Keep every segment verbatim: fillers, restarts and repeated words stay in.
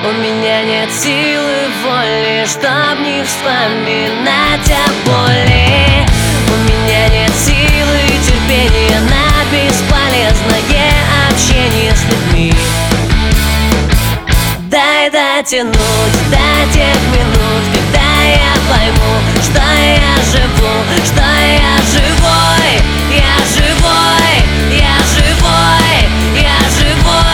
У меня нет силы воли, чтоб не вспоминать о боли. У меня нет силы и терпения на бесполезное общение с людьми. Дай дотянуть до тех минут, когда я пойму, что я живу, что я живой, я живой, я живой, я живой.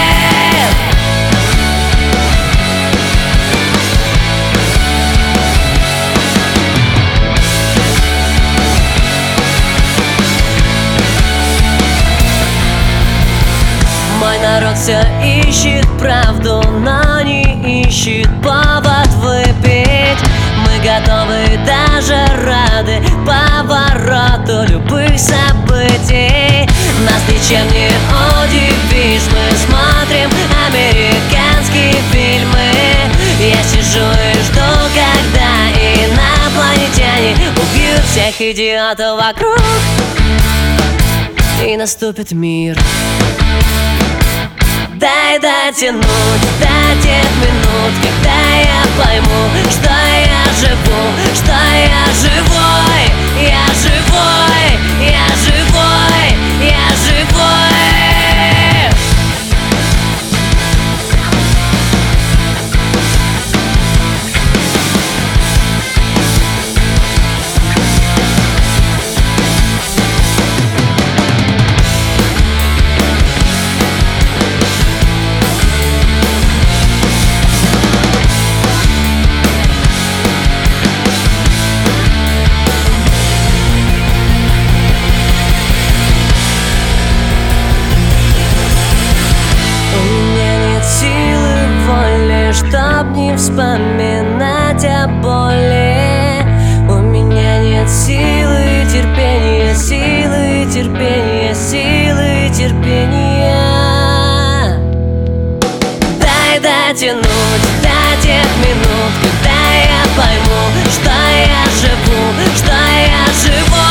Мой народ все ищет правду, но не ищет повод выпить. Мы готовы, даже рады повороту любых событий. Нас ничем не удивишь, мы смотрим американские фильмы. Я сижу и жду, когда инопланетяне убьют всех идиотов вокруг, и наступит мир. Дай дотянуть до тех минут, когда я пойму, что я живу, что я живой, я живой, я живой, я живой. Чтоб не вспоминать о боли. У меня нет силы, терпения, силы, терпения, силы, терпения. Дай дотянуть до тех минут, когда я пойму, что я живу, что я живу.